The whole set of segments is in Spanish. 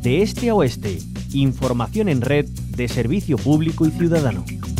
de este a oeste. Información en red de Servicio Público y Ciudadano.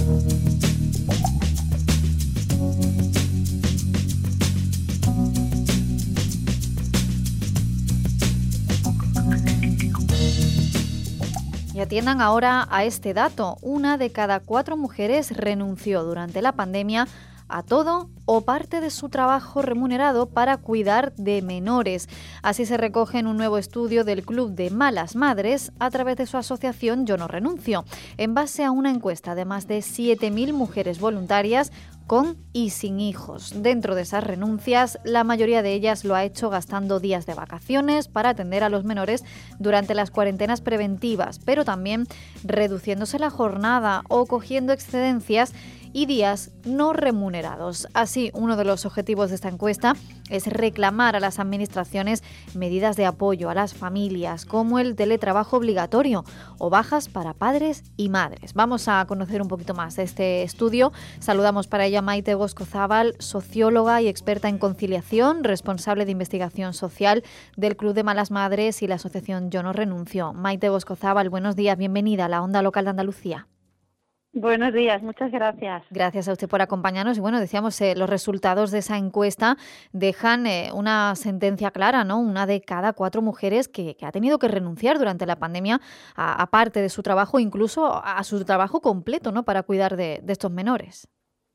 Y atiendan ahora a este dato. 1 de cada 4 mujeres renunció durante la pandemia a todo o parte de su trabajo remunerado para cuidar de menores. Así se recoge en un nuevo estudio del Club de Malas Madres a través de su asociación Yo No Renuncio, en base a una encuesta de más de 7.000 mujeres voluntarias con y sin hijos. Dentro de esas renuncias, la mayoría de ellas lo ha hecho gastando días de vacaciones para atender a los menores durante las cuarentenas preventivas, pero también reduciéndose la jornada o cogiendo excedencias y días no remunerados. Así, uno de los objetivos de esta encuesta es reclamar a las administraciones medidas de apoyo a las familias, como el teletrabajo obligatorio o bajas para padres y madres. Vamos a conocer un poquito más de este estudio. Saludamos para ello a Maite Goscozábal, socióloga y experta en conciliación, responsable de investigación social del Club de Malas Madres y la asociación Yo No Renuncio. Maite Goscozábal, buenos días, bienvenida a la Onda Local de Andalucía. Buenos días, muchas gracias. Gracias a usted por acompañarnos. Y bueno, decíamos, los resultados de esa encuesta dejan una sentencia clara, ¿no? 1 de cada 4 mujeres que ha tenido que renunciar durante la pandemia a parte de su trabajo, incluso a su trabajo completo, ¿no? Para cuidar de estos menores.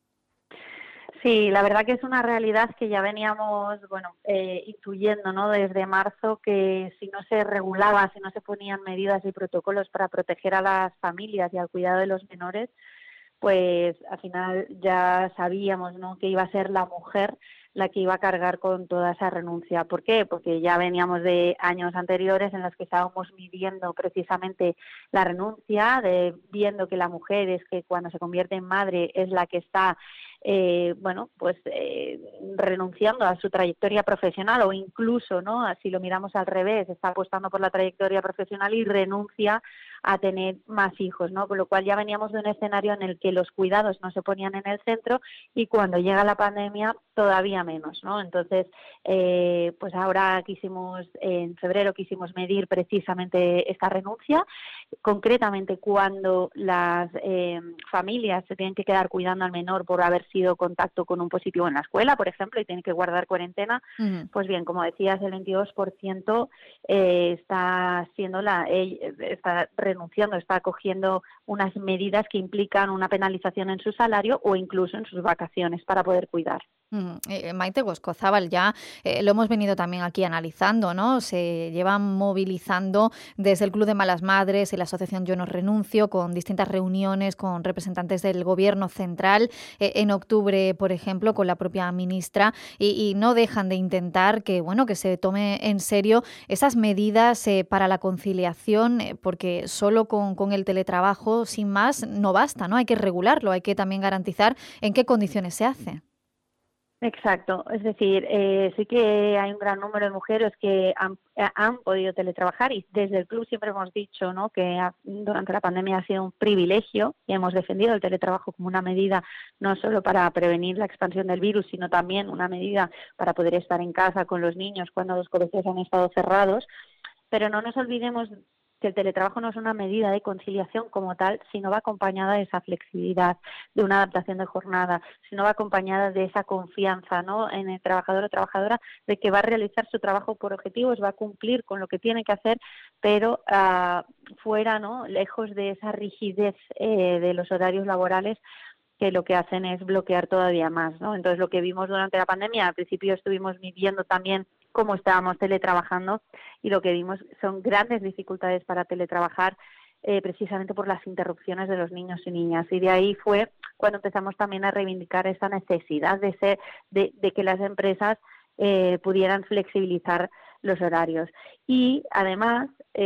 Sí, la verdad que es una realidad que ya veníamos, intuyendo, ¿no? Desde marzo, que si no se regulaba, si no se ponían medidas y protocolos para proteger a las familias y al cuidado de los menores, pues al final ya sabíamos, ¿no? Que iba a ser la mujer la que iba a cargar con toda esa renuncia. ¿Por qué? Porque ya veníamos de años anteriores en los que estábamos midiendo precisamente la renuncia, viendo que la mujer es que cuando se convierte en madre es la que está renunciando a su trayectoria profesional, o incluso, ¿no? Si lo miramos al revés, está apostando por la trayectoria profesional y renuncia a tener más hijos, ¿no? Con lo cual ya veníamos de un escenario en el que los cuidados no se ponían en el centro y cuando llega la pandemia todavía menos, ¿no? Entonces, pues ahora en febrero quisimos medir precisamente esta renuncia, concretamente cuando las familias se tienen que quedar cuidando al menor por haber sido contacto con un positivo en la escuela, por ejemplo, y tienen que guardar cuarentena. Pues bien, como decías, el 22% está renunciando, está acogiendo unas medidas que implican una penalización en su salario o incluso en sus vacaciones para poder cuidar. Maite Goscozábal, ya lo hemos venido también aquí analizando, ¿no? Se llevan movilizando desde el Club de Malas Madres y la asociación Yo No Renuncio, con distintas reuniones con representantes del Gobierno central, en octubre, por ejemplo, con la propia ministra, y no dejan de intentar que se tome en serio esas medidas para la conciliación, porque solo con el teletrabajo, sin más, no basta, ¿no? Hay que regularlo, hay que también garantizar en qué condiciones se hace. Exacto, es decir, sí que hay un gran número de mujeres que han podido teletrabajar, y desde el club siempre hemos dicho, ¿no? Que durante la pandemia ha sido un privilegio y hemos defendido el teletrabajo como una medida no solo para prevenir la expansión del virus, sino también una medida para poder estar en casa con los niños cuando los colegios han estado cerrados. Pero no nos olvidemos que el teletrabajo no es una medida de conciliación como tal, sino va acompañada de esa flexibilidad, de una adaptación de jornada, sino va acompañada de esa confianza, ¿no? En el trabajador o trabajadora, de que va a realizar su trabajo por objetivos, va a cumplir con lo que tiene que hacer, pero fuera, ¿no? Lejos de esa rigidez de los horarios laborales, que lo que hacen es bloquear todavía más, ¿no? Entonces, lo que vimos durante la pandemia, al principio estuvimos midiendo también cómo estábamos teletrabajando, y lo que vimos son grandes dificultades para teletrabajar, precisamente por las interrupciones de los niños y niñas. Y de ahí fue cuando empezamos también a reivindicar esa necesidad de que las empresas pudieran flexibilizar los horarios. Y además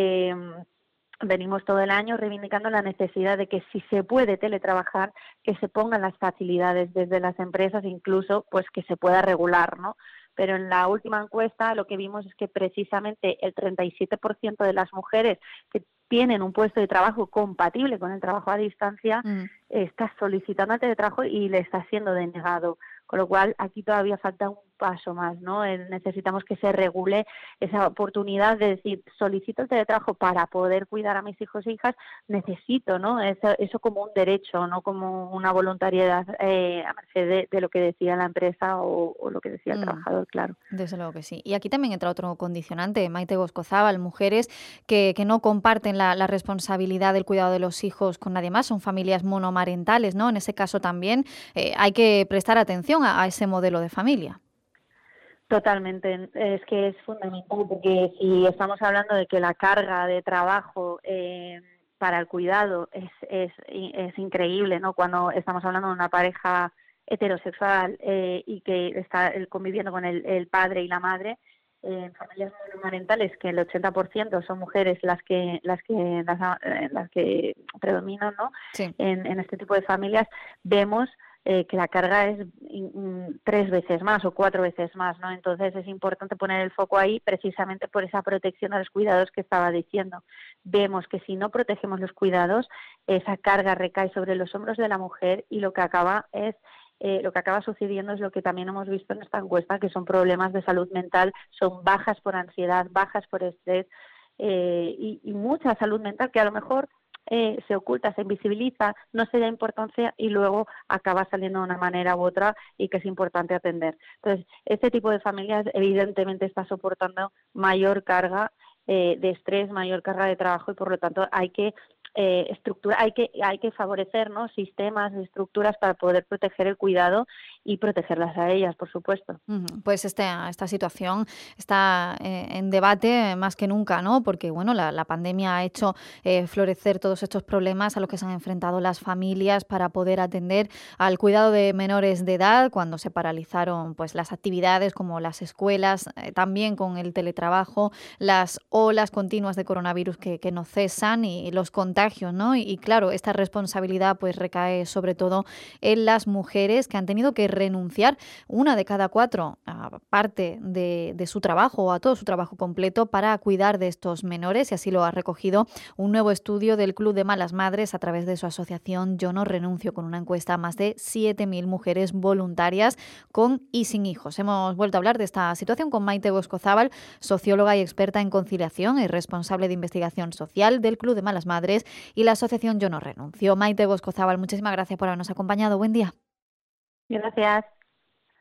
venimos todo el año reivindicando la necesidad de que, si se puede teletrabajar, que se pongan las facilidades desde las empresas, incluso pues que se pueda regular, ¿no? Pero en la última encuesta lo que vimos es que precisamente el 37% de las mujeres que tienen un puesto de trabajo compatible con el trabajo a distancia está solicitando el teletrabajo y le está siendo denegado. Con lo cual, aquí todavía falta un paso más, ¿no? Necesitamos que se regule esa oportunidad de decir, solicito el teletrabajo para poder cuidar a mis hijos e hijas, necesito, ¿no? Eso como un derecho, no como una voluntariedad a merced de lo que decía la empresa o lo que decía el trabajador, claro. Desde luego que sí. Y aquí también entra otro condicionante, Maite Goscozábal, mujeres que no comparten la responsabilidad del cuidado de los hijos con nadie más, son familias monomarentales, ¿no? En ese caso también hay que prestar atención a ese modelo de familia. Totalmente, es que es fundamental, porque si estamos hablando de que la carga de trabajo para el cuidado es increíble, ¿no? Cuando estamos hablando de una pareja heterosexual y que está conviviendo con el padre y la madre, en familias monomarentales, que el 80% son mujeres las que predominan, ¿no? Sí. En este tipo de familias, vemos que la carga es 3 veces más o 4 veces más, ¿no? Entonces es importante poner el foco ahí precisamente por esa protección a los cuidados que estaba diciendo. Vemos que si no protegemos los cuidados, esa carga recae sobre los hombros de la mujer y lo que acaba sucediendo es lo que también hemos visto en esta encuesta, que son problemas de salud mental, son bajas por ansiedad, bajas por estrés y mucha salud mental que a lo mejor se oculta, se invisibiliza, no se da importancia y luego acaba saliendo de una manera u otra y que es importante atender. Entonces, este tipo de familias evidentemente está soportando mayor carga de estrés, mayor carga de trabajo y por lo tanto hay que hay que favorecer, ¿no? Sistemas, estructuras para poder proteger el cuidado y protegerlas a ellas, por supuesto. Pues esta situación está en debate más que nunca, ¿no? Porque bueno, la pandemia ha hecho florecer todos estos problemas a los que se han enfrentado las familias para poder atender al cuidado de menores de edad cuando se paralizaron pues las actividades como las escuelas, también con el teletrabajo, las olas continuas de coronavirus que no cesan y los contagios, ¿no? Y claro, esta responsabilidad pues recae sobre todo en las mujeres que han tenido que renunciar 1 de cada 4 a parte de su trabajo o a todo su trabajo completo para cuidar de estos menores, y así lo ha recogido un nuevo estudio del Club de Malas Madres a través de su asociación Yo No Renuncio, con una encuesta a más de 7.000 mujeres voluntarias con y sin hijos. Hemos vuelto a hablar de esta situación con Maite Goscozábal, socióloga y experta en conciliación y responsable de investigación social del Club de Malas Madres y la asociación Yo No Renuncio. Maite Goscozábal, muchísimas gracias por habernos acompañado. Buen día. Gracias.